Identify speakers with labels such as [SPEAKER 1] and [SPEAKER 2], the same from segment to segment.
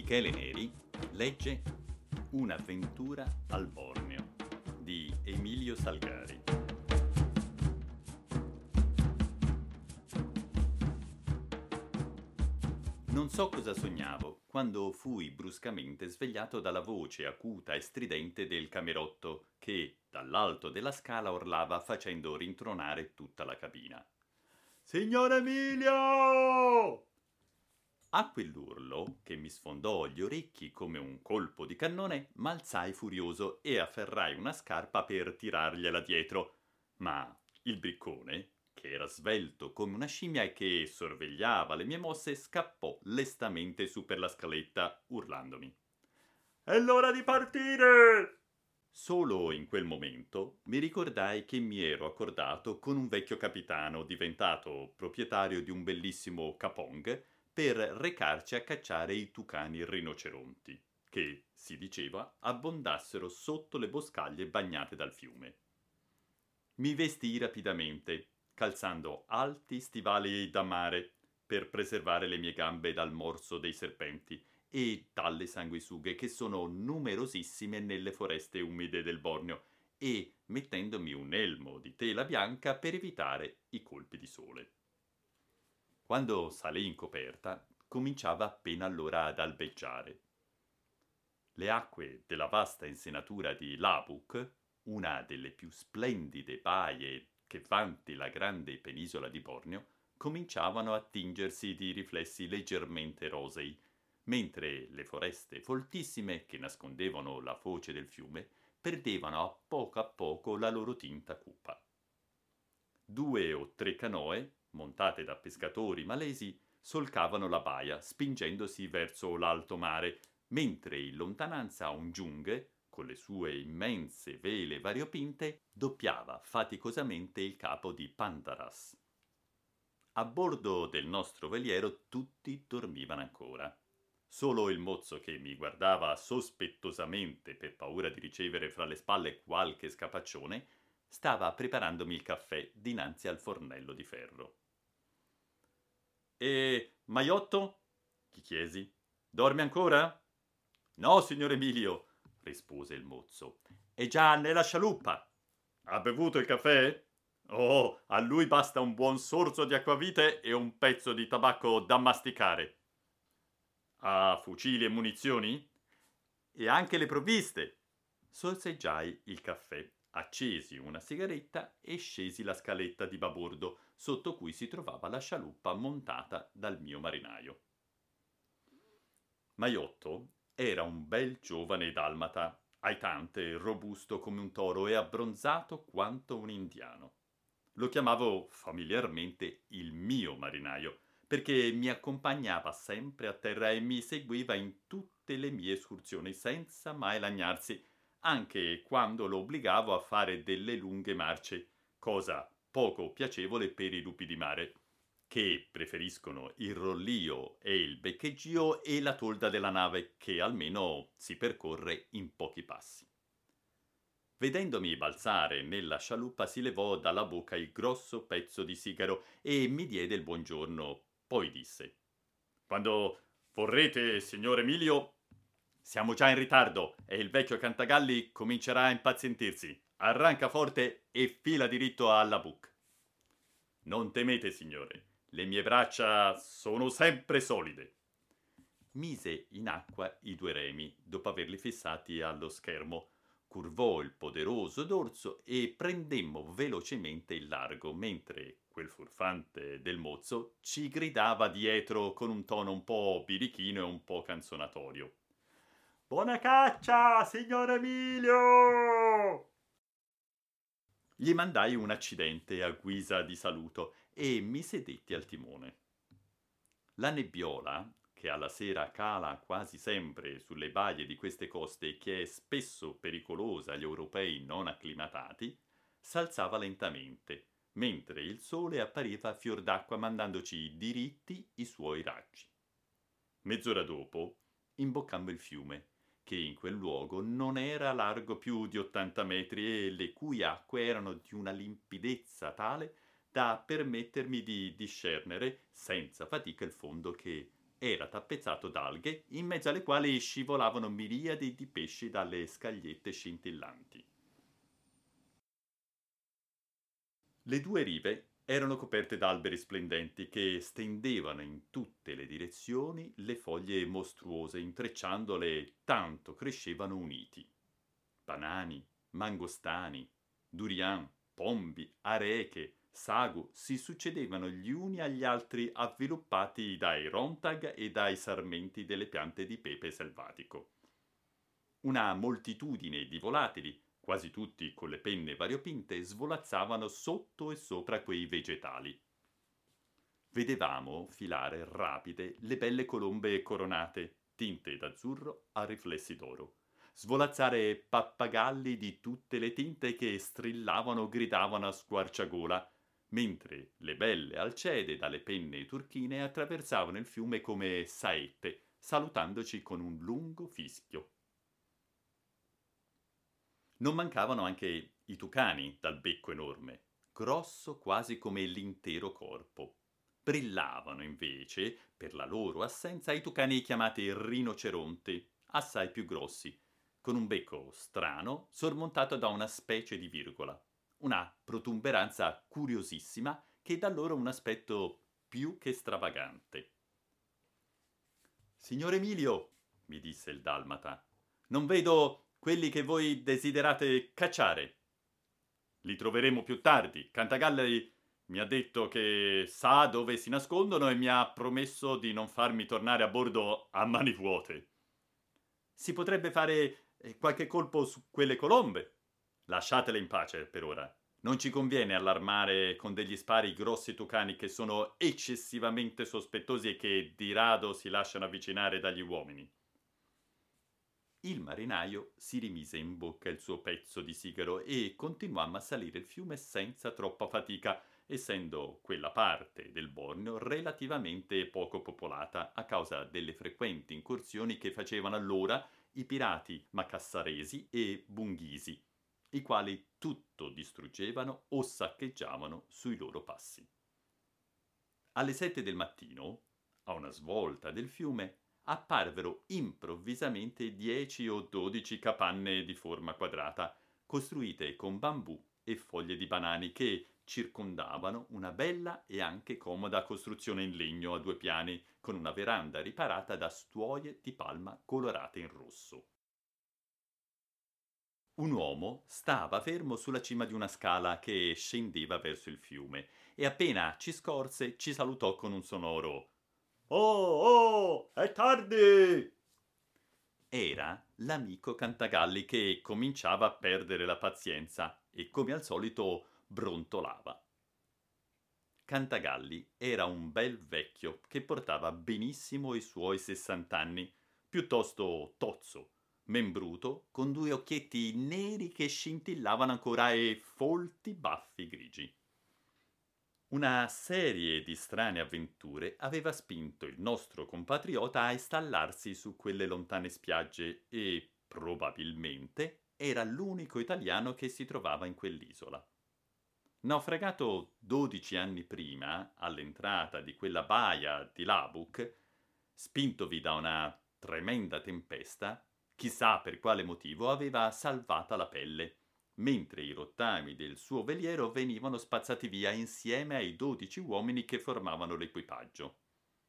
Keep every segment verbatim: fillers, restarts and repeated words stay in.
[SPEAKER 1] Michele Neri legge Un'avventura al Borneo di Emilio Salgari. Non so cosa sognavo quando fui bruscamente svegliato dalla voce acuta e stridente del camerotto che dall'alto della scala urlava facendo rintronare tutta la cabina. Signor Emilio! A quell'urlo, che mi sfondò gli orecchi come un colpo di cannone, m'alzai furioso e afferrai una scarpa per tirargliela dietro. Ma il briccone, che era svelto come una scimmia e che sorvegliava le mie mosse, scappò lestamente su per la scaletta, urlandomi. «È l'ora di partire!» Solo in quel momento mi ricordai che mi ero accordato con un vecchio capitano diventato proprietario di un bellissimo capong per recarci a cacciare i tucani rinoceronti, che, si diceva, abbondassero sotto le boscaglie bagnate dal fiume. Mi vestii rapidamente, calzando alti stivali da mare per preservare le mie gambe dal morso dei serpenti e dalle sanguisughe che sono numerosissime nelle foreste umide del Borneo, e mettendomi un elmo di tela bianca per evitare i colpi di sole. Quando salii in coperta, cominciava appena allora ad albeggiare. Le acque della vasta insenatura di Labuk, una delle più splendide baie che vanti la grande penisola di Borneo, cominciavano a tingersi di riflessi leggermente rosei, mentre le foreste foltissime che nascondevano la foce del fiume perdevano a poco a poco la loro tinta cupa. Due o tre canoe, montate da pescatori malesi, solcavano la baia, spingendosi verso l'alto mare, mentre in lontananza un giunghe, con le sue immense vele variopinte, doppiava faticosamente il capo di Pandaras. A bordo del nostro veliero tutti dormivano ancora. Solo il mozzo, che mi guardava sospettosamente per paura di ricevere fra le spalle qualche scapaccione, stava preparandomi il caffè dinanzi al fornello di ferro. «E Maiotto?» gli chiesi. «Dorme ancora?» «No, signor Emilio», rispose il mozzo. «È già nella scialuppa». «Ha bevuto il caffè?» «Oh, a lui basta un buon sorso di acquavite e un pezzo di tabacco da masticare». «Ha fucili e munizioni?» «E anche le provviste». Sorseggiai il caffè, accesi una sigaretta e scesi la scaletta di babordo, sotto cui si trovava la scialuppa montata dal mio marinaio. Maiotto era un bel giovane dalmata, aitante, robusto come un toro e abbronzato quanto un indiano. Lo chiamavo familiarmente il mio marinaio, perché mi accompagnava sempre a terra e mi seguiva in tutte le mie escursioni senza mai lagnarsi, anche quando lo obbligavo a fare delle lunghe marce, cosa poco piacevole per i lupi di mare, che preferiscono il rollio e il beccheggio e la tolda della nave, che almeno si percorre in pochi passi. Vedendomi balzare nella scialuppa si levò dalla bocca il grosso pezzo di sigaro e mi diede il buongiorno, poi disse: «Quando vorrete, signor Emilio?» «Siamo già in ritardo e il vecchio Cantagalli comincerà a impazientirsi. Arranca forte e fila diritto a Labuk». «Non temete, signore, le mie braccia sono sempre solide». Mise in acqua i due remi, dopo averli fissati allo schermo, curvò il poderoso dorso e prendemmo velocemente il largo, mentre quel furfante del mozzo ci gridava dietro con un tono un po' birichino e un po' canzonatorio: «Buona caccia, signor Emilio!» Gli mandai un accidente a guisa di saluto e mi sedetti al timone. La nebbiola, che alla sera cala quasi sempre sulle baie di queste coste e che è spesso pericolosa agli europei non acclimatati, s'alzava lentamente, mentre il sole appariva a fior d'acqua mandandoci diritti i suoi raggi. Mezz'ora dopo imboccammo il fiume, che in quel luogo non era largo più di ottanta metri e le cui acque erano di una limpidezza tale da permettermi di discernere senza fatica il fondo che era tappezzato d'alghe in mezzo alle quali scivolavano miriadi di pesci dalle scagliette scintillanti. Le due rive erano coperte da alberi splendenti che stendevano in tutte le direzioni le foglie mostruose, intrecciandole tanto crescevano uniti. Banani, mangostani, durian, pombi, areche, sago si succedevano gli uni agli altri avviluppati dai rontag e dai sarmenti delle piante di pepe selvatico. Una moltitudine di volatili, quasi tutti con le penne variopinte, svolazzavano sotto e sopra quei vegetali. Vedevamo filare rapide le belle colombe coronate, tinte d'azzurro a riflessi d'oro, svolazzare pappagalli di tutte le tinte che strillavano o gridavano a squarciagola, mentre le belle alcede dalle penne turchine attraversavano il fiume come saette, salutandoci con un lungo fischio. Non mancavano anche i tucani dal becco enorme, grosso quasi come l'intero corpo. Brillavano invece, per la loro assenza, i tucani chiamati rinoceronti, assai più grossi, con un becco strano sormontato da una specie di virgola, una protuberanza curiosissima che dà loro un aspetto più che stravagante. «Signor Emilio», mi disse il dalmata, «non vedo quelli che voi desiderate cacciare». «Li troveremo più tardi. Cantagalli mi ha detto che sa dove si nascondono e mi ha promesso di non farmi tornare a bordo a mani vuote». «Si potrebbe fare eh, qualche colpo su quelle colombe». «Lasciatele in pace per ora. Non ci conviene allarmare con degli spari i grossi tucani che sono eccessivamente sospettosi e che di rado si lasciano avvicinare dagli uomini». Il marinaio si rimise in bocca il suo pezzo di sigaro e continuammo a salire il fiume senza troppa fatica, essendo quella parte del Borneo relativamente poco popolata a causa delle frequenti incursioni che facevano allora i pirati macassaresi e bunghisi, i quali tutto distruggevano o saccheggiavano sui loro passi. Alle sette del mattino, a una svolta del fiume, apparvero improvvisamente dieci o dodici capanne di forma quadrata, costruite con bambù e foglie di banani che circondavano una bella e anche comoda costruzione in legno a due piani, con una veranda riparata da stuoie di palma colorate in rosso. Un uomo stava fermo sulla cima di una scala che scendeva verso il fiume e appena ci scorse ci salutò con un sonoro «Oh, oh, è tardi!» Era l'amico Cantagalli che cominciava a perdere la pazienza e come al solito brontolava. Cantagalli era un bel vecchio che portava benissimo i suoi sessant'anni, piuttosto tozzo, membruto, con due occhietti neri che scintillavano ancora e folti baffi grigi. Una serie di strane avventure aveva spinto il nostro compatriota a installarsi su quelle lontane spiagge e, probabilmente, era l'unico italiano che si trovava in quell'isola. Naufragato dodici anni prima, all'entrata di quella baia di Labuk, spintovi da una tremenda tempesta, chissà per quale motivo aveva salvata la pelle, mentre i rottami del suo veliero venivano spazzati via insieme ai dodici uomini che formavano l'equipaggio.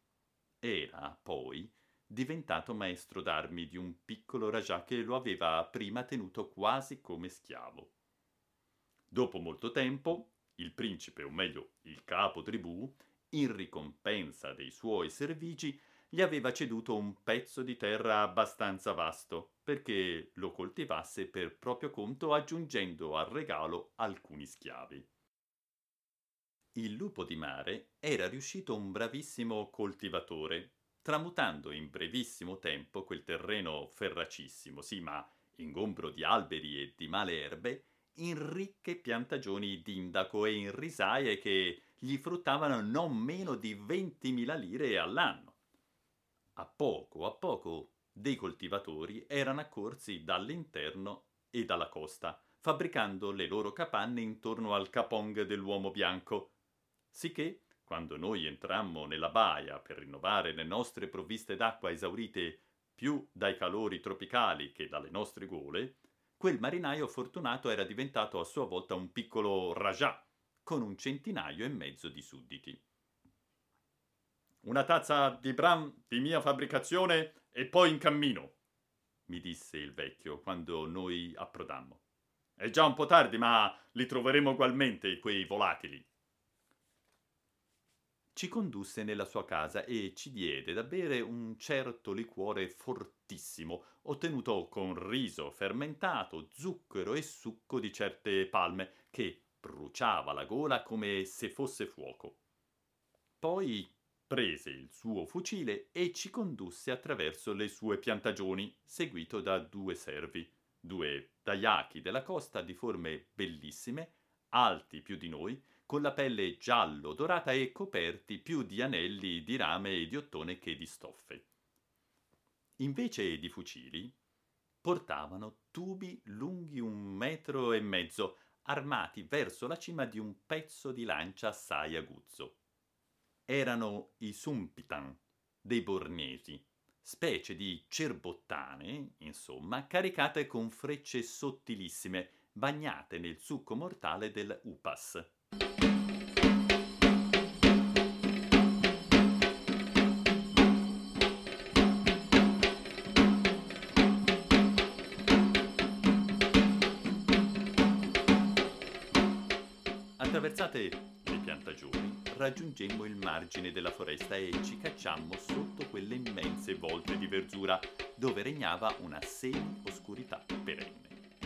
[SPEAKER 1] Era, poi, diventato maestro d'armi di un piccolo rajah che lo aveva prima tenuto quasi come schiavo. Dopo molto tempo, il principe, o meglio il capo tribù, in ricompensa dei suoi servigi, gli aveva ceduto un pezzo di terra abbastanza vasto perché lo coltivasse per proprio conto, aggiungendo al regalo alcuni schiavi. Il lupo di mare era riuscito un bravissimo coltivatore, tramutando in brevissimo tempo quel terreno ferracissimo, sì, ma ingombro di alberi e di male erbe, in ricche piantagioni d'indaco e in risaie che gli fruttavano non meno di ventimila lire all'anno. A poco a poco dei coltivatori erano accorsi dall'interno e dalla costa, fabbricando le loro capanne intorno al capong dell'uomo bianco, sicché Quando noi entrammo nella baia per rinnovare le nostre provviste d'acqua esaurite più dai calori tropicali che dalle nostre gole, quel marinaio fortunato era diventato a sua volta un piccolo Rajah con un centinaio e mezzo di sudditi. «Una tazza di bran di mia fabbricazione e poi in cammino», mi disse il vecchio quando noi approdammo. «È già un po' tardi, ma li troveremo ugualmente quei volatili». Ci condusse nella sua casa e ci diede da bere un certo liquore fortissimo, ottenuto con riso fermentato, zucchero e succo di certe palme, che bruciava la gola come se fosse fuoco. Poi prese il suo fucile e ci condusse attraverso le sue piantagioni, seguito da due servi, due daiaki della costa di forme bellissime, alti più di noi, con la pelle giallo dorata e coperti più di anelli di rame e di ottone che di stoffe. Invece di fucili, portavano tubi lunghi un metro e mezzo, armati verso la cima di un pezzo di lancia assai aguzzo. Erano i sumpitan dei bornesi, specie di cerbottane, insomma, caricate con frecce sottilissime, bagnate nel succo mortale del upas. Attraversate le piantagioni, raggiungemmo il margine della foresta e ci cacciammo sotto quelle immense volte di verzura, dove regnava una semi-oscurità perenne.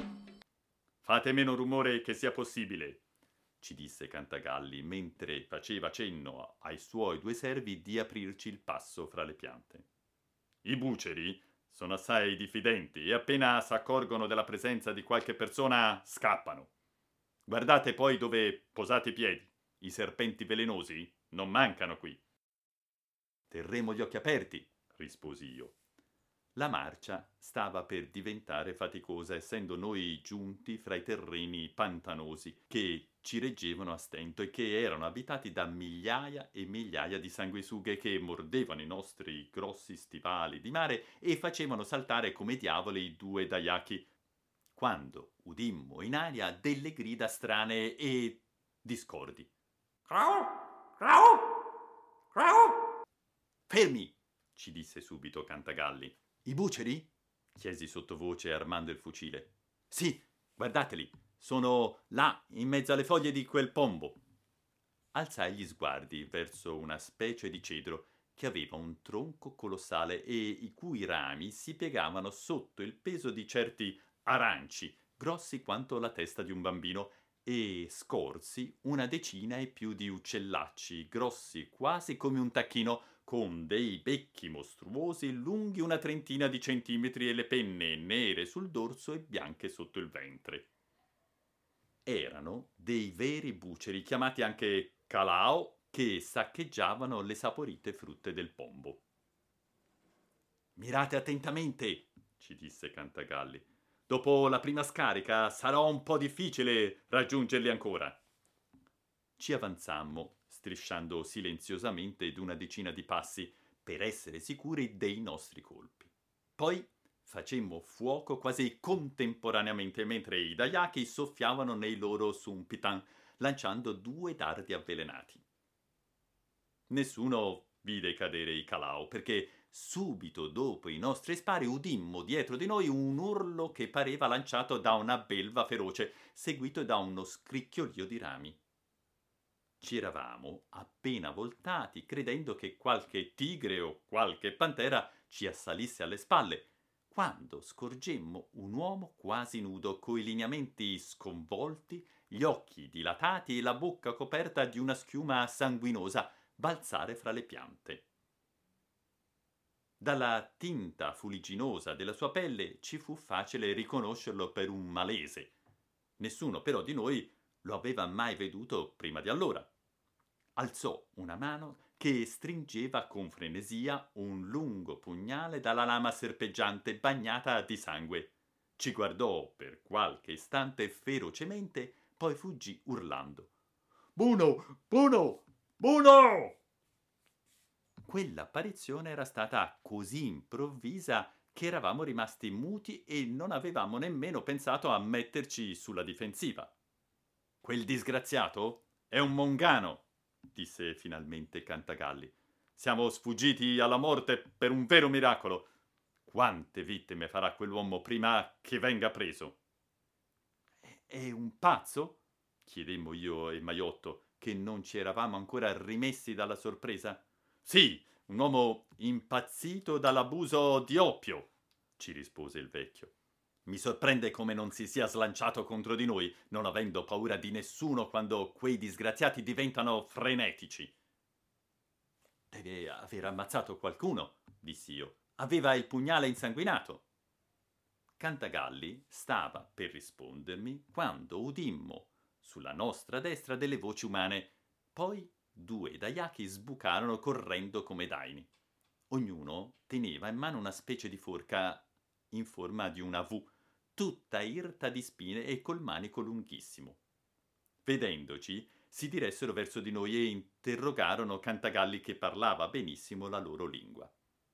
[SPEAKER 1] «Fate meno rumore che sia possibile», ci disse Cantagalli, mentre faceva cenno ai suoi due servi di aprirci il passo fra le piante. «I buceri sono assai diffidenti e appena s'accorgono della presenza di qualche persona scappano. Guardate poi dove posate i piedi. I serpenti velenosi non mancano qui». «Terremo gli occhi aperti», risposi io. La marcia stava per diventare faticosa, essendo noi giunti fra i terreni pantanosi che ci reggevano a stento e che erano abitati da migliaia e migliaia di sanguisughe che mordevano i nostri grossi stivali di mare e facevano saltare come diavoli i due daiaki, quando udimmo in aria delle grida strane e discordi. «Crau! Crau! Crau!» «Fermi!» ci disse subito Cantagalli. «I buceri?» chiesi sottovoce armando il fucile. «Sì, guardateli, sono là, in mezzo alle foglie di quel pombo». Alzai gli sguardi verso una specie di cedro che aveva un tronco colossale e i cui rami si piegavano sotto il peso di certi aranci, grossi quanto la testa di un bambino, e scorsi una decina e più di uccellacci, grossi quasi come un tacchino, con dei becchi mostruosi lunghi una trentina di centimetri e le penne nere sul dorso e bianche sotto il ventre. Erano dei veri buceri, chiamati anche calao, che saccheggiavano le saporite frutte del pombo. «Mirate attentamente», ci disse Cantagalli. «Dopo la prima scarica sarà un po' difficile raggiungerli ancora». Ci avanzammo, strisciando silenziosamente d'una decina di passi per essere sicuri dei nostri colpi. Poi facemmo fuoco quasi contemporaneamente mentre i daiaki soffiavano nei loro sumpitan, lanciando due dardi avvelenati. Nessuno vide cadere i calao, perché subito dopo i nostri spari udimmo dietro di noi un urlo che pareva lanciato da una belva feroce, seguito da uno scricchiolio di rami. Ci eravamo appena voltati, credendo che qualche tigre o qualche pantera ci assalisse alle spalle, quando scorgemmo un uomo quasi nudo, coi lineamenti sconvolti, gli occhi dilatati e la bocca coperta di una schiuma sanguinosa, balzare fra le piante. Dalla tinta fuligginosa della sua pelle ci fu facile riconoscerlo per un malese. Nessuno però di noi lo aveva mai veduto prima di allora. Alzò una mano che stringeva con frenesia un lungo pugnale dalla lama serpeggiante bagnata di sangue. Ci guardò per qualche istante ferocemente, poi fuggì urlando. «Buono! Buono! Buono! Quell'apparizione era stata così improvvisa che eravamo rimasti muti e non avevamo nemmeno pensato a metterci sulla difensiva. Quel disgraziato è un mongano, disse finalmente Cantagalli. Siamo sfuggiti alla morte per un vero miracolo. Quante vittime farà quell'uomo prima che venga preso? È un pazzo? Chiedemmo io e Maiotto, che non ci eravamo ancora rimessi dalla sorpresa. Sì, un uomo impazzito dall'abuso di oppio, ci rispose il vecchio. Mi sorprende come non si sia slanciato contro di noi, non avendo paura di nessuno quando quei disgraziati diventano frenetici. Deve aver ammazzato qualcuno, dissi io. Aveva il pugnale insanguinato. Cantagalli stava per rispondermi quando udimmo sulla nostra destra delle voci umane. Poi due daiaki sbucarono correndo come daini. Ognuno teneva in mano una specie di forca in forma di una V, tutta irta di spine e col manico lunghissimo. Vedendoci, si diressero verso di noi e interrogarono Cantagalli, che parlava benissimo la loro lingua.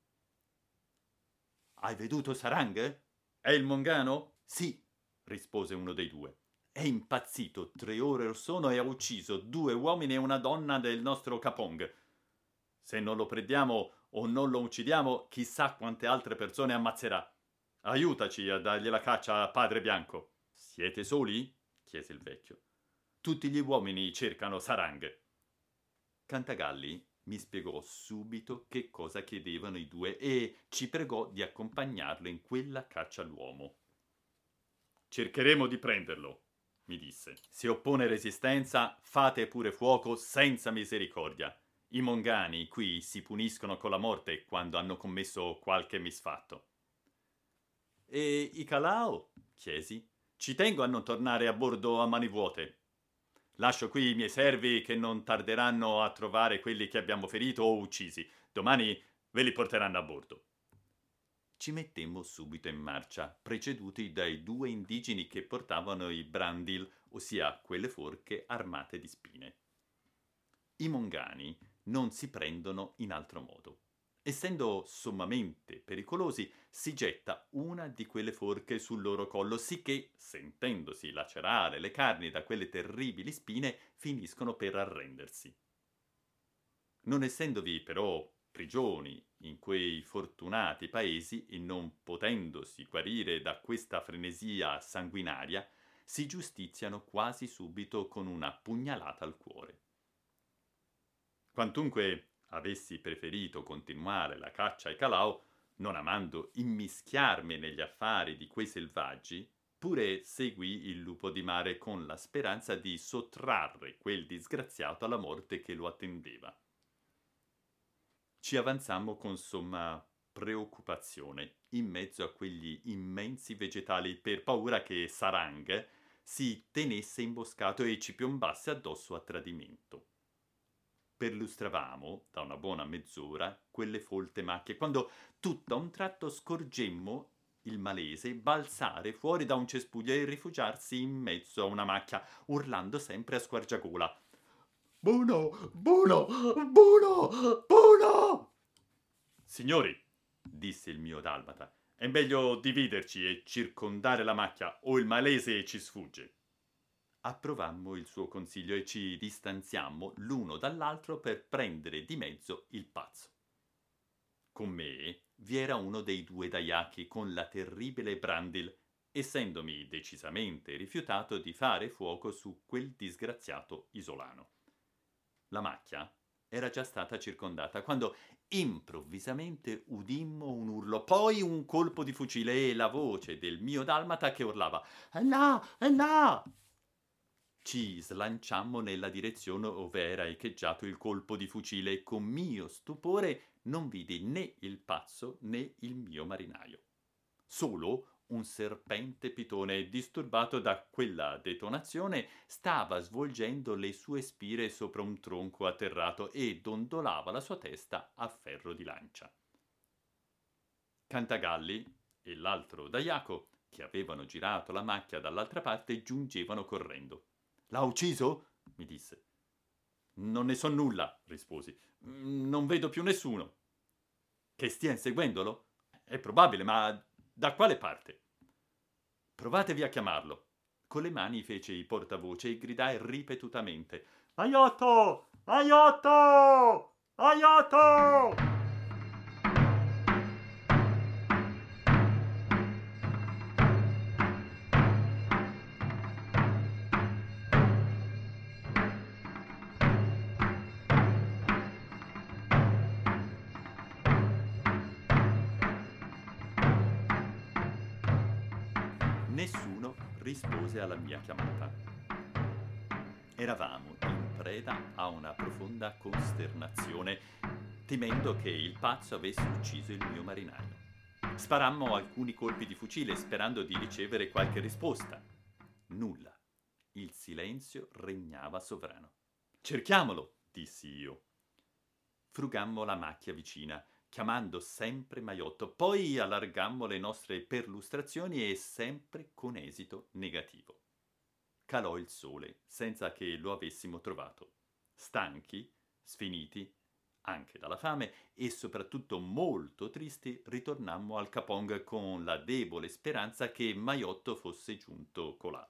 [SPEAKER 1] Hai veduto Sarang? È il mongano? Sì, rispose uno dei due. È impazzito, tre ore or sono e ha ucciso due uomini e una donna del nostro Kapong. Se non lo prendiamo o non lo uccidiamo, chissà quante altre persone ammazzerà. Aiutaci a dargli la caccia a Padre Bianco. Siete soli? Chiese il vecchio. Tutti gli uomini cercano Sarang. Cantagalli mi spiegò subito che cosa chiedevano i due e ci pregò di accompagnarlo in quella caccia all'uomo. Cercheremo di prenderlo, mi disse. Se oppone resistenza, fate pure fuoco senza misericordia. I mongani qui si puniscono con la morte quando hanno commesso qualche misfatto. E i Calao? Chiesi. Ci tengo a non tornare a bordo a mani vuote. Lascio qui i miei servi che non tarderanno a trovare quelli che abbiamo ferito o uccisi. Domani ve li porteranno a bordo. Ci mettemmo subito in marcia, preceduti dai due indigeni che portavano i brandil, ossia quelle forche armate di spine. I mongani non si prendono in altro modo. Essendo sommamente pericolosi, si getta una di quelle forche sul loro collo, sicché, sentendosi lacerare le carni da quelle terribili spine, finiscono per arrendersi. Non essendovi però prigioni in quei fortunati paesi e non potendosi guarire da questa frenesia sanguinaria, si giustiziano quasi subito con una pugnalata al cuore. Quantunque avessi preferito continuare la caccia ai Calao, non amando immischiarmi negli affari di quei selvaggi, pure seguì il lupo di mare con la speranza di sottrarre quel disgraziato alla morte che lo attendeva. Ci avanzammo con somma preoccupazione in mezzo a quegli immensi vegetali per paura che Sarang si tenesse imboscato e ci piombasse addosso a tradimento. Perlustravamo da una buona mezz'ora quelle folte macchie, quando tutto a un tratto scorgemmo il malese balzare fuori da un cespuglio e rifugiarsi in mezzo a una macchia, urlando sempre a squargiagola. Buono, buono, buono, buono! Signori, disse il mio dalmata, è meglio dividerci e circondare la macchia, o il malese ci sfugge. Approvammo il suo consiglio e ci distanziammo l'uno dall'altro per prendere di mezzo il pazzo. Con me vi era uno dei due daiaki con la terribile brandil, essendomi decisamente rifiutato di fare fuoco su quel disgraziato isolano. La macchia era già stata circondata quando improvvisamente udimmo un urlo, poi un colpo di fucile e la voce del mio dalmata che urlava «È là, è là!». Ci slanciammo nella direzione ove era echeggiato il colpo di fucile e con mio stupore non vidi né il pazzo né il mio marinaio. Solo un serpente pitone, disturbato da quella detonazione, stava svolgendo le sue spire sopra un tronco atterrato e dondolava la sua testa a ferro di lancia. Cantagalli e l'altro daiaco, che avevano girato la macchia dall'altra parte, giungevano correndo. «L'ha ucciso?» mi disse. Non ne so nulla, risposi. Non vedo più nessuno. Che stia inseguendolo? È probabile, ma da quale parte? Provatevi a chiamarlo. Con le mani fece il portavoce e gridai ripetutamente: Aiuto! Aiuto! Aiuto! Nessuno rispose alla mia chiamata. Eravamo in preda a una profonda costernazione, temendo che il pazzo avesse ucciso il mio marinaio. Sparammo alcuni colpi di fucile sperando di ricevere qualche risposta. Nulla. Il silenzio regnava sovrano. Cerchiamolo, dissi io. Frugammo la macchia vicina, chiamando sempre Maiotto, poi allargammo le nostre perlustrazioni e sempre con esito negativo. Calò il sole, senza che lo avessimo trovato. Stanchi, sfiniti, anche dalla fame, e soprattutto molto tristi, ritornammo al Kapong con la debole speranza che Maiotto fosse giunto colà.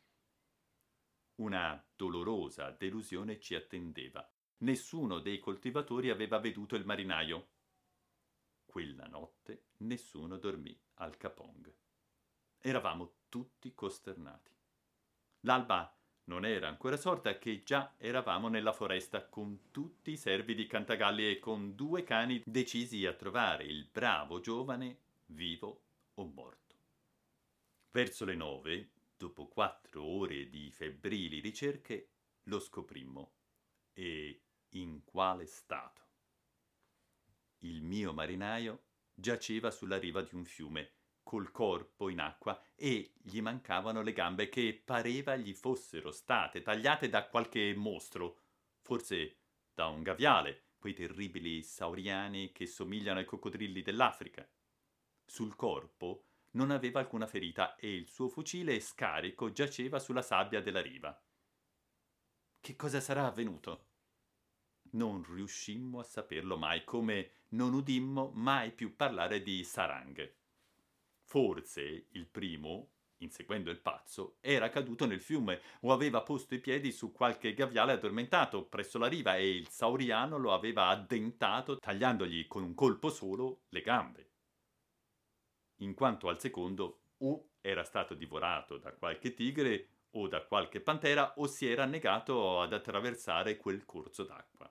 [SPEAKER 1] Una dolorosa delusione ci attendeva. Nessuno dei coltivatori aveva veduto il marinaio. Quella notte nessuno dormì al Kapong. Eravamo tutti costernati. L'alba non era ancora sorta che già eravamo nella foresta con tutti i servi di Cantagalli e con due cani decisi a trovare il bravo giovane vivo o morto. Verso le nove, dopo quattro ore di febbrili ricerche, lo scoprimmo. E in quale stato? Il mio marinaio giaceva sulla riva di un fiume, col corpo in acqua, e gli mancavano le gambe che pareva gli fossero state tagliate da qualche mostro, forse da un gaviale, quei terribili sauriani che somigliano ai coccodrilli dell'Africa. Sul corpo non aveva alcuna ferita e il suo fucile scarico giaceva sulla sabbia della riva. Che cosa sarà avvenuto? Non riuscimmo a saperlo mai, come non udimmo mai più parlare di Sarang. Forse il primo, inseguendo il pazzo, era caduto nel fiume o aveva posto i piedi su qualche gaviale addormentato presso la riva e il sauriano lo aveva addentato tagliandogli con un colpo solo le gambe. In quanto al secondo, o era stato divorato da qualche tigre o da qualche pantera o si era negato ad attraversare quel corso d'acqua.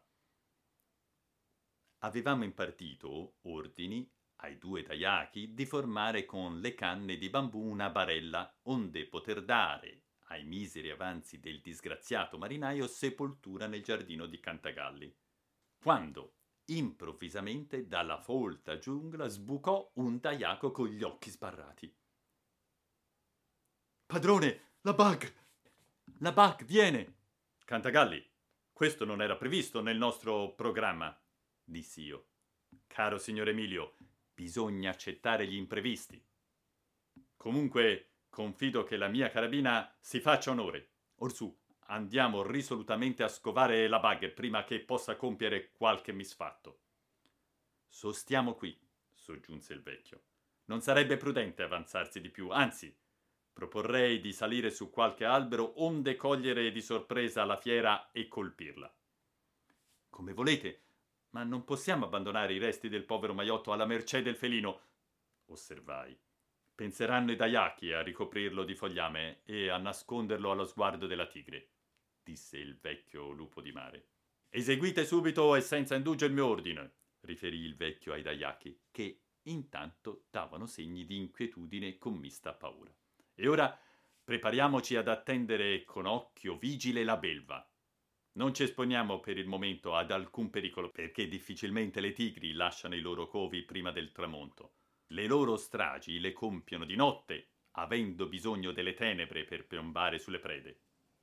[SPEAKER 1] Avevamo impartito ordini ai due Dayaki di formare con le canne di bambù una barella, onde poter dare ai miseri avanzi del disgraziato marinaio sepoltura nel giardino di Cantagalli. Quando, improvvisamente, dalla folta giungla sbucò un Dayaco con gli occhi sbarrati. «Padrone, la Bug! La Bug viene!» «Cantagalli, questo non era previsto nel nostro programma», dissi io. «Caro signor Emilio, bisogna accettare gli imprevisti. Comunque, confido che la mia carabina si faccia onore. Orsù, andiamo risolutamente a scovare la Bug prima che possa compiere qualche misfatto». «Sostiamo qui», soggiunse il vecchio. «Non sarebbe prudente avanzarsi di più, anzi, proporrei di salire su qualche albero onde cogliere di sorpresa la fiera e colpirla». «Come volete, ma non possiamo abbandonare i resti del povero Maiotto alla mercé del felino», osservai. «Penseranno i Dayaki a ricoprirlo di fogliame e a nasconderlo allo sguardo della tigre», disse il vecchio lupo di mare. «Eseguite subito e senza indugio il mio ordine», riferì il vecchio ai Dayaki, che intanto davano segni di inquietudine con mista paura. «E ora prepariamoci ad attendere con occhio vigile la belva. Non ci esponiamo per il momento ad alcun pericolo, perché difficilmente le tigri lasciano i loro covi prima del tramonto. Le loro stragi le compiono di notte, avendo bisogno delle tenebre per piombare sulle prede».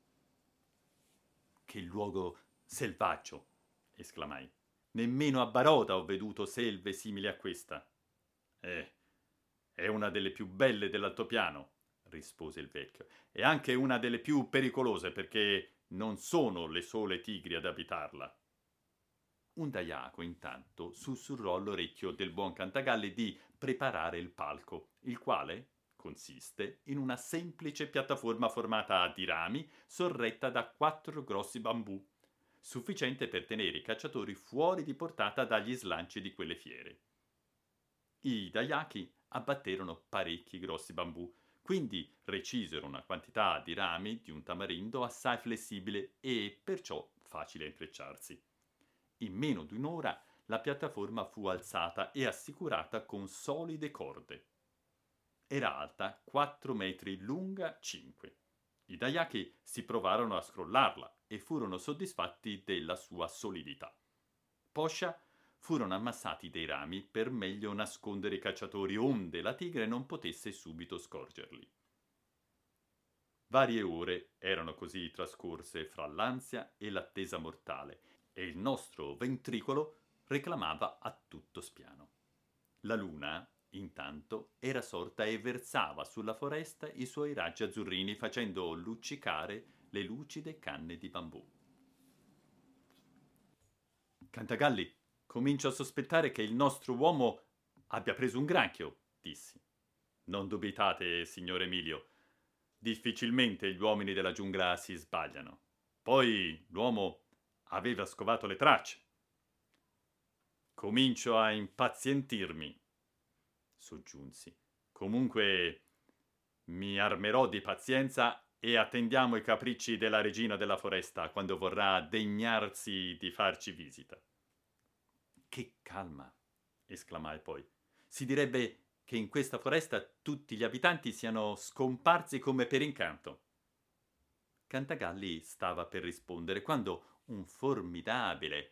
[SPEAKER 1] «Che luogo selvaggio!» esclamai. «Nemmeno a Barota ho veduto selve simili a questa». «Eh, è una delle più belle dell'altopiano», rispose il vecchio, «e anche una delle più pericolose, perché non sono le sole tigri ad abitarla. Un daiaco, intanto, sussurrò all'orecchio del buon Cantagalli di preparare il palco, il quale consiste in una semplice piattaforma formata di rami sorretta da quattro grossi bambù, sufficiente per tenere i cacciatori fuori di portata dagli slanci di quelle fiere. I daiachi abbatterono parecchi grossi bambù, quindi recisero una quantità di rami di un tamarindo assai flessibile e perciò facile a intrecciarsi. In meno di un'ora la piattaforma fu alzata e assicurata con solide corde. Era alta quattro metri, lunga cinque. I daiachi si provarono a scrollarla e furono soddisfatti della sua solidità. Poscia furono ammassati dei rami per meglio nascondere i cacciatori onde la tigre non potesse subito scorgerli. Varie ore erano così trascorse fra l'ansia e l'attesa mortale e il nostro ventricolo reclamava a tutto spiano. La luna, intanto, era sorta e versava sulla foresta i suoi raggi azzurrini facendo luccicare le lucide canne di bambù. Cantagalli, comincio a sospettare che il nostro uomo abbia preso un granchio, dissi. Non dubitate, signor Emilio. Difficilmente gli uomini della giungla si sbagliano. Poi l'uomo aveva scovato le tracce. Comincio a impazientirmi, soggiunsi. Comunque mi armerò di pazienza e attendiamo i capricci della regina della foresta quando vorrà degnarsi di farci visita. Che calma, esclamai poi. Si direbbe che in questa foresta tutti gli abitanti siano scomparsi come per incanto. Cantagalli stava per rispondere quando un formidabile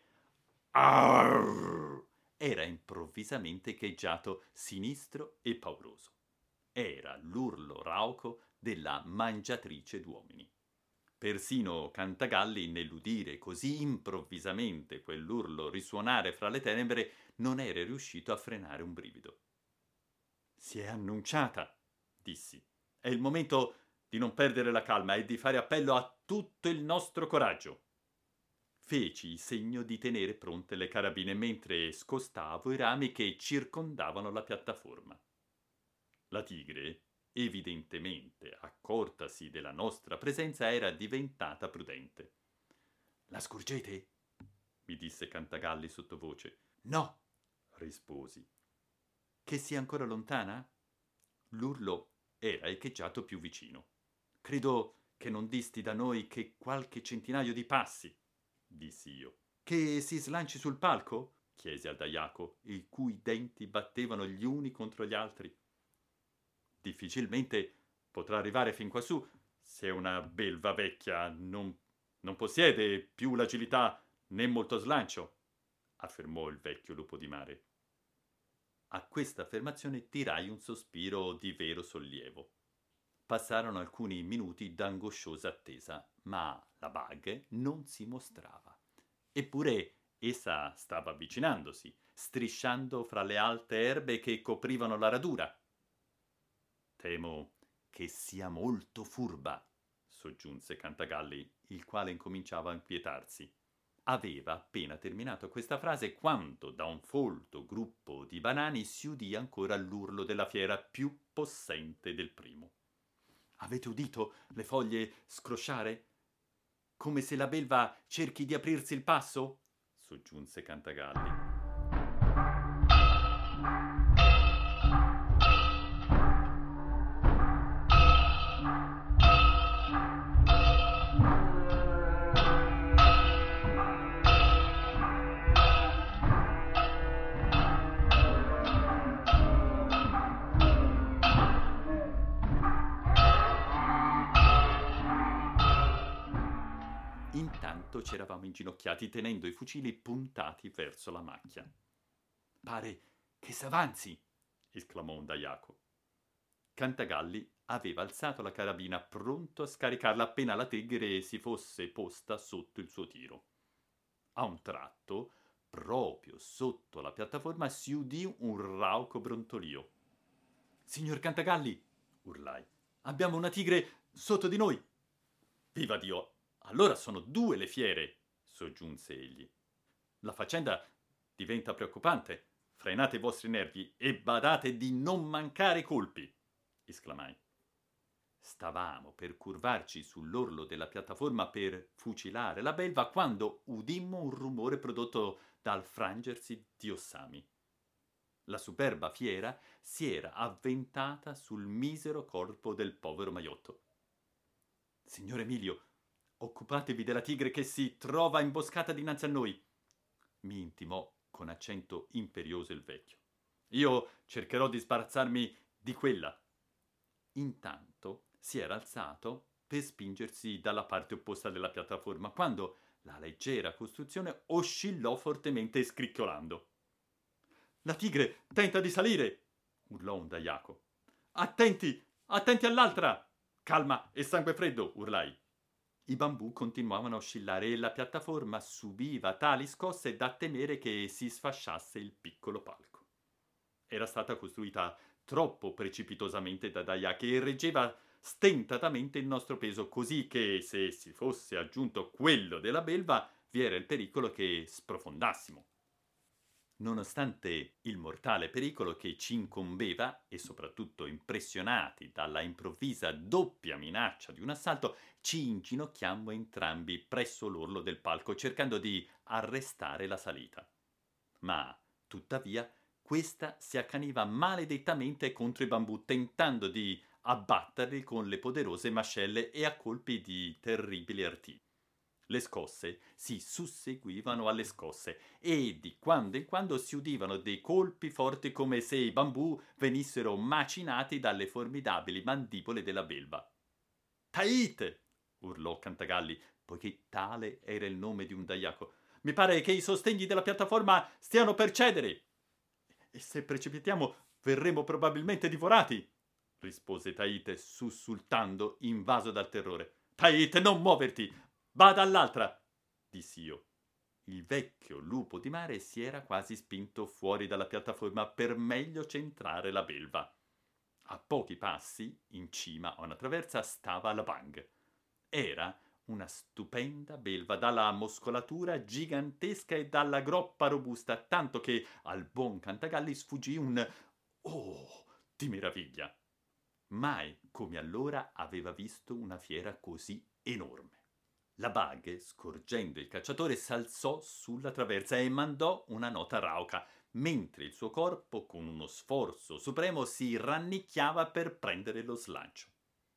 [SPEAKER 1] arrrr era improvvisamente echeggiato sinistro e pauroso. Era l'urlo rauco della mangiatrice d'uomini. Persino Cantagalli, nell'udire così improvvisamente quell'urlo risuonare fra le tenebre, non era riuscito a frenare un brivido. Si è annunciata, dissi. È il momento di non perdere la calma e di fare appello a tutto il nostro coraggio. Feci segno di tenere pronte le carabine mentre scostavo i rami che circondavano la piattaforma. La tigre, evidentemente accortasi della nostra presenza, era diventata prudente. La scorgete? Mi disse Cantagalli sottovoce. No, risposi. Che sia ancora lontana? L'urlo era echeggiato più vicino. Credo che non disti da noi che qualche centinaio di passi, dissi io. Che si slanci sul palco? Chiesi al daiaco, i cui denti battevano gli uni contro gli altri. Difficilmente potrà arrivare fin quassù se una belva vecchia non, non possiede più l'agilità né molto slancio, affermò il vecchio lupo di mare. A questa affermazione tirai un sospiro di vero sollievo. Passarono alcuni minuti d'angosciosa attesa, ma la Bug non si mostrava. Eppure essa stava avvicinandosi, strisciando fra le alte erbe che coprivano la radura. Temo che sia molto furba, soggiunse Cantagalli, il quale incominciava a inquietarsi. Aveva appena terminato questa frase quando da un folto gruppo di banani si udì ancora l'urlo della fiera più possente del primo. Avete udito le foglie scrosciare? Come se la belva cerchi di aprirsi il passo? Soggiunse Cantagalli. Intanto c'eravamo inginocchiati tenendo i fucili puntati verso la macchia. Pare che s'avanzi, esclamò un daiaco. Cantagalli aveva alzato la carabina pronto a scaricarla appena la tigre si fosse posta sotto il suo tiro. A un tratto, proprio sotto la piattaforma, si udì un rauco brontolio. Signor Cantagalli, urlai, abbiamo una tigre sotto di noi. Viva Dio! Allora sono due le fiere, soggiunse egli. La faccenda diventa preoccupante. Frenate i vostri nervi e badate di non mancare colpi, esclamai. Stavamo per curvarci sull'orlo della piattaforma per fucilare la belva quando udimmo un rumore prodotto dal frangersi di Ossami. La superba fiera si era avventata sul misero corpo del povero maiotto. Signor Emilio, occupatevi della tigre che si trova imboscata dinanzi a noi, mi intimò con accento imperioso il vecchio. Io cercherò di sbarazzarmi di quella. Intanto si era alzato per spingersi dalla parte opposta della piattaforma, quando la leggera costruzione oscillò fortemente scricchiolando. La tigre tenta di salire, urlò un daiaco. Attenti, attenti all'altra! Calma e sangue freddo, urlai. I bambù continuavano a oscillare e la piattaforma subiva tali scosse da temere che si sfasciasse il piccolo palco. Era stata costruita troppo precipitosamente da Daiaki e reggeva stentatamente il nostro peso, così che se si fosse aggiunto quello della belva vi era il pericolo che sprofondassimo. Nonostante il mortale pericolo che ci incombeva, e soprattutto impressionati dalla improvvisa doppia minaccia di un assalto, ci inginocchiammo entrambi presso l'orlo del palco, cercando di arrestare la salita. Ma, tuttavia, questa si accaniva maledettamente contro i bambù, tentando di abbatterli con le poderose mascelle e a colpi di terribili artigli. Le scosse si susseguivano alle scosse e di quando in quando si udivano dei colpi forti come se i bambù venissero macinati dalle formidabili mandibole della belva. Tait! Urlò Cantagalli, poiché tale era il nome di un daiaco. Mi pare che i sostegni della piattaforma stiano per cedere. E se precipitiamo verremo probabilmente divorati, rispose Tait sussultando, invaso dal terrore. Tait, non muoverti! Bada all'altra, dissi io. Il vecchio lupo di mare si era quasi spinto fuori dalla piattaforma per meglio centrare la belva. A pochi passi, in cima a una traversa, stava la Bang. Era una stupenda belva dalla muscolatura gigantesca e dalla groppa robusta, tanto che al buon Cantagalli sfuggì un «Oh!» di meraviglia. Mai come allora aveva visto una fiera così enorme. La Bag, scorgendo il cacciatore, s'alzò sulla traversa e mandò una nota rauca, mentre il suo corpo, con uno sforzo supremo, si rannicchiava per prendere lo slancio.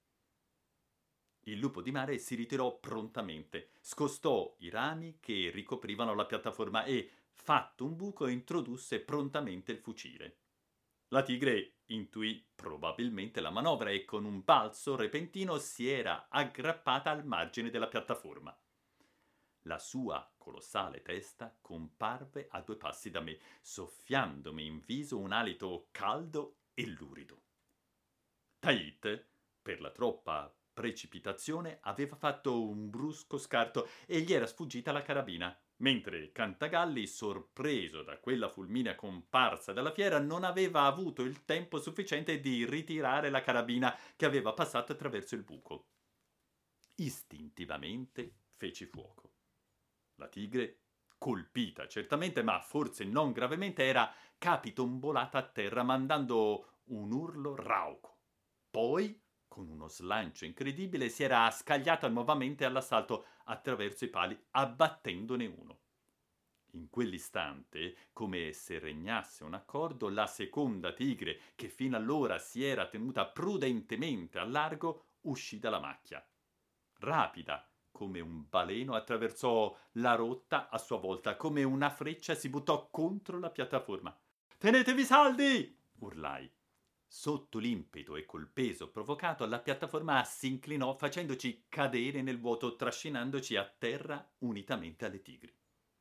[SPEAKER 1] Il lupo di mare si ritirò prontamente, scostò i rami che ricoprivano la piattaforma e, fatto un buco, introdusse prontamente il fucile. La tigre intuì probabilmente la manovra e con un balzo repentino si era aggrappata al margine della piattaforma. La sua colossale testa comparve a due passi da me, soffiandomi in viso un alito caldo e lurido. Tait, per la troppa precipitazione, aveva fatto un brusco scarto e gli era sfuggita la carabina, mentre Cantagalli, sorpreso da quella fulminea comparsa dalla fiera, non aveva avuto il tempo sufficiente di ritirare la carabina che aveva passato attraverso il buco. Istintivamente feci fuoco. La tigre, colpita certamente, ma forse non gravemente, era capitombolata a terra, mandando un urlo rauco. Poi, con uno slancio incredibile, si era scagliata nuovamente all'assalto attraverso i pali, abbattendone uno. In quell'istante, come se regnasse un accordo, la seconda tigre, che fino allora si era tenuta prudentemente al largo, uscì dalla macchia. Rapida come un baleno attraversò la rotta a sua volta, come una freccia si buttò contro la piattaforma. «Tenetevi saldi!» urlai. Sotto l'impeto e col peso provocato, la piattaforma si inclinò facendoci cadere nel vuoto, trascinandoci a terra unitamente alle tigri.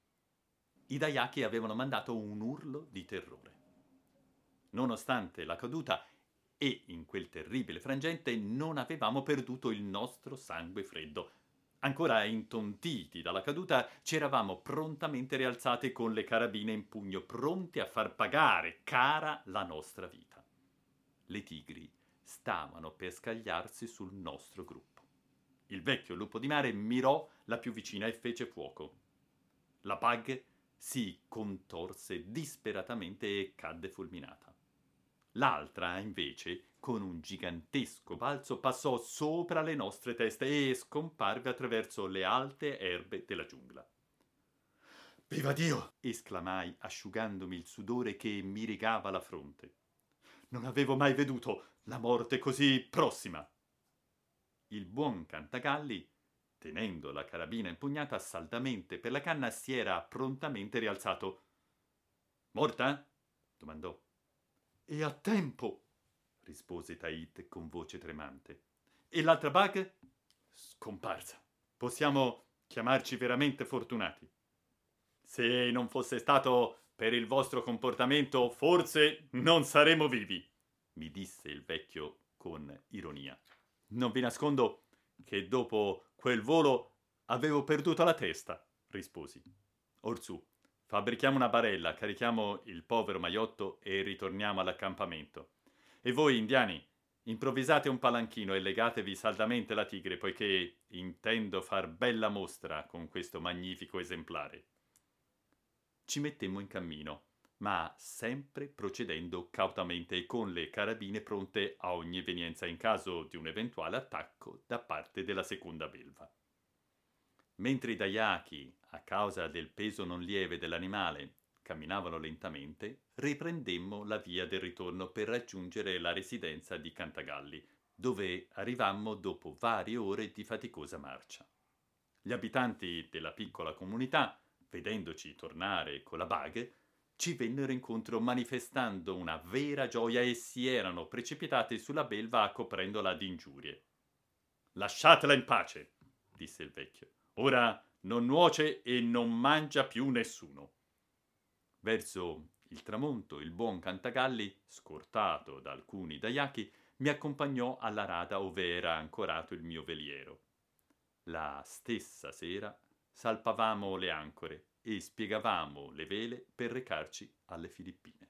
[SPEAKER 1] I Daiaki avevano mandato un urlo di terrore. Nonostante la caduta e in quel terribile frangente non avevamo perduto il nostro sangue freddo. Ancora intontiti dalla caduta, ci eravamo prontamente rialzati con le carabine in pugno, pronti a far pagare cara la nostra vita. Le tigri stavano per scagliarsi sul nostro gruppo. Il vecchio lupo di mare mirò la più vicina e fece fuoco. La Bug si contorse disperatamente e cadde fulminata. L'altra, invece, con un gigantesco balzo, passò sopra le nostre teste e scomparve attraverso le alte erbe della giungla. «Viva Dio!» esclamai, asciugandomi il sudore che mi rigava la fronte. «Non avevo mai veduto la morte così prossima!» Il buon Cantagalli, tenendo la carabina impugnata saldamente per la canna, si era prontamente rialzato. «Morta?» domandò. «E a tempo!» rispose Tait con voce tremante. «E l'altra Bug?» «Scomparsa. Possiamo chiamarci veramente fortunati. Se non fosse stato per il vostro comportamento, forse non saremo vivi», mi disse il vecchio con ironia. «Non vi nascondo che dopo quel volo avevo perduto la testa», risposi. «Orsù, fabbrichiamo una barella, carichiamo il povero maiotto e ritorniamo all'accampamento. E voi, indiani, improvvisate un palanchino e legatevi saldamente la tigre, poiché intendo far bella mostra con questo magnifico esemplare». Ci mettemmo in cammino, ma sempre procedendo cautamente e con le carabine pronte a ogni evenienza in caso di un eventuale attacco da parte della seconda belva. Mentre i Dayaki, a causa del peso non lieve dell'animale, camminavano lentamente, riprendemmo la via del ritorno per raggiungere la residenza di Cantagalli, dove arrivammo dopo varie ore di faticosa marcia. Gli abitanti della piccola comunità, vedendoci tornare con la Bug, ci vennero incontro manifestando una vera gioia e si erano precipitati sulla belva coprendola di ingiurie. «Lasciatela in pace», disse il vecchio. «Ora non nuoce e non mangia più nessuno». Verso il tramonto il buon Cantagalli, scortato da alcuni Dayaki, mi accompagnò alla rada ove era ancorato il mio veliero. La stessa sera salpavamo le ancore e spiegavamo le vele per recarci alle Filippine.